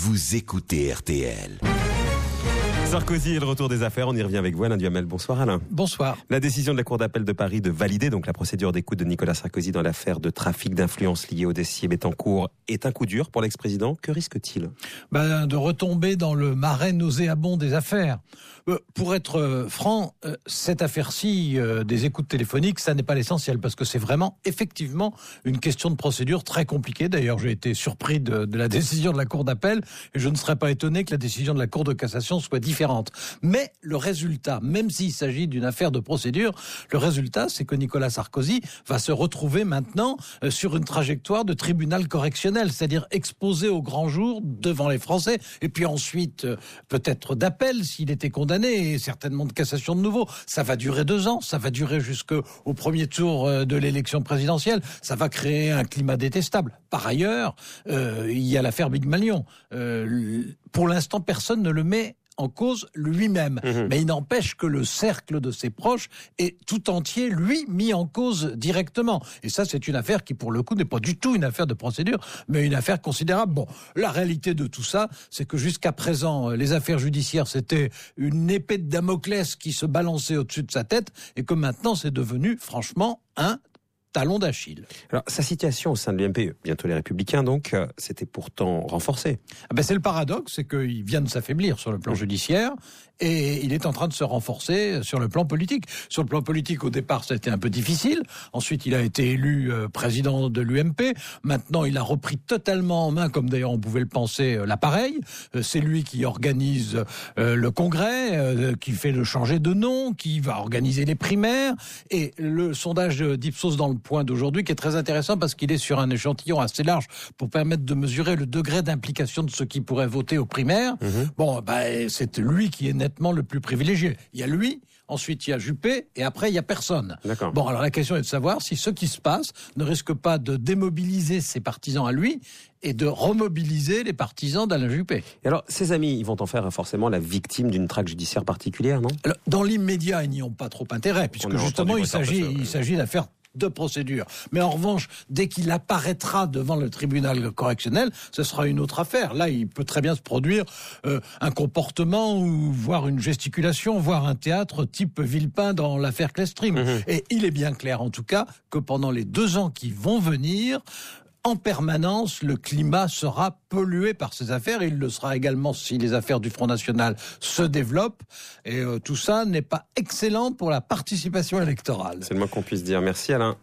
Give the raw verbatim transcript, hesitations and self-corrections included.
vous écoutez R T L. Sarkozy et le retour des affaires, on y revient avec vous, Alain Duhamel. Bonsoir Alain. Bonsoir. La décision de la Cour d'appel de Paris de valider donc la procédure d'écoute de Nicolas Sarkozy dans l'affaire de trafic d'influence liée au dossier Bettencourt est un coup dur pour l'ex-président. Que risque-t-il ? Ben, de retomber dans le marais nauséabond des affaires. Euh, pour être euh, franc, euh, cette affaire-ci euh, des écoutes téléphoniques, ça n'est pas l'essentiel, parce que c'est vraiment, effectivement, une question de procédure très compliquée. D'ailleurs, j'ai été surpris de, de la décision de la Cour d'appel, et je ne serais pas étonné que la décision de la Cour de cassation soit différente. Mais le résultat, même s'il s'agit d'une affaire de procédure, le résultat, c'est que Nicolas Sarkozy va se retrouver maintenant euh, sur une trajectoire de tribunal correctionnel, c'est-à-dire exposé au grand jour devant les Français, et puis ensuite, euh, peut-être d'appel s'il était condamné, et certainement de cassation de nouveau. Ça va durer deux ans, ça va durer jusqu'au premier tour euh, de l'élection présidentielle, ça va créer un climat détestable. Par ailleurs, euh, il y a l'affaire Big Malion. Euh, pour l'instant, personne ne le met en cause lui-même. Mmh. Mais il n'empêche que le cercle de ses proches est tout entier, lui, mis en cause directement. Et ça, c'est une affaire qui, pour le coup, n'est pas du tout une affaire de procédure, mais une affaire considérable. Bon, la réalité de tout ça, c'est que jusqu'à présent, les affaires judiciaires, c'était une épée de Damoclès qui se balançait au-dessus de sa tête, et que maintenant, c'est devenu, franchement, un talon d'Achille. Alors, sa situation au sein de l'U M P, bientôt les Républicains donc, euh, c'était pourtant renforcé. Ah ben c'est le paradoxe, c'est qu'il vient de s'affaiblir sur le plan mmh. judiciaire, et il est en train de se renforcer sur le plan politique. Sur le plan politique, au départ, ça a été un peu difficile. Ensuite, il a été élu euh, président de l'U M P. Maintenant, il a repris totalement en main, comme d'ailleurs on pouvait le penser, euh, l'appareil. Euh, c'est lui qui organise euh, le congrès, euh, qui fait le changer de nom, qui va organiser les primaires. Et le sondage d'Ipsos dans le Point d'aujourd'hui, qui est très intéressant parce qu'il est sur un échantillon assez large pour permettre de mesurer le degré d'implication de ceux qui pourraient voter aux primaires. Mmh. Bon, bah, c'est lui qui est nettement le plus privilégié. Il y a lui, ensuite il y a Juppé, et après il y a personne. D'accord. Bon, alors la question est de savoir si ce qui se passe ne risque pas de démobiliser ses partisans à lui et de remobiliser les partisans d'Alain Juppé. Et alors, ses amis, ils vont en faire forcément la victime d'une traque judiciaire particulière, non ? Alors, dans l'immédiat, ils n'y ont pas trop intérêt, puisque justement il s'agit, il s'agit d'affaires de procédure. Mais en revanche, dès qu'il apparaîtra devant le tribunal correctionnel, ce sera une autre affaire. Là, il peut très bien se produire euh, un comportement ou voire une gesticulation, voire un théâtre type Villepin dans l'affaire Clestrym. Mmh. Et il est bien clair, en tout cas, que pendant les deux ans qui vont venir, en permanence, le climat sera pollué par ces affaires. Et il le sera également si les affaires du Front National se développent. Et euh, tout ça n'est pas excellent pour la participation électorale. C'est le moins qu'on puisse dire. Merci Alain.